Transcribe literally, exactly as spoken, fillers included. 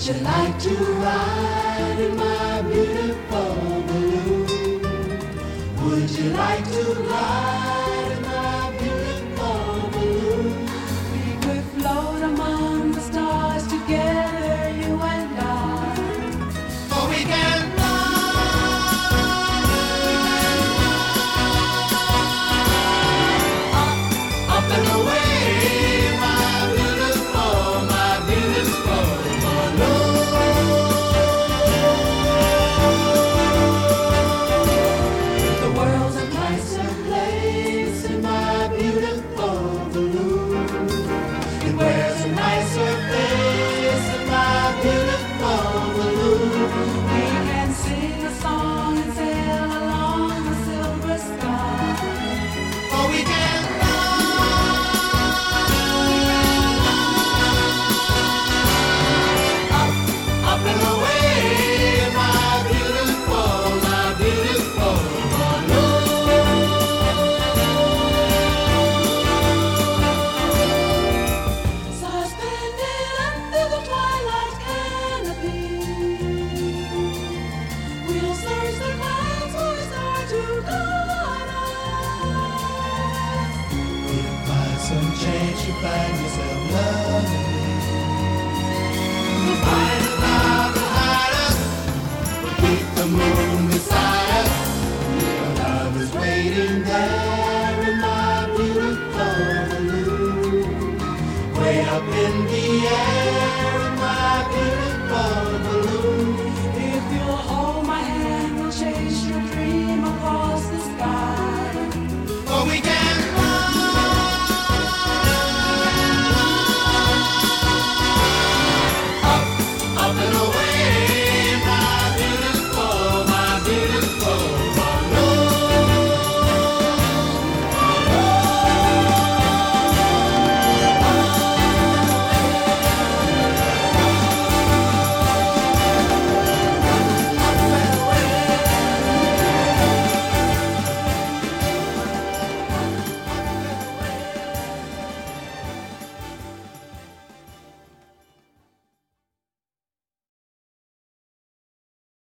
Would you like to ride in my beautiful balloon? Would you like to ride in my beautiful balloon? We could float among the stars together, you and I. For we can find yourself love.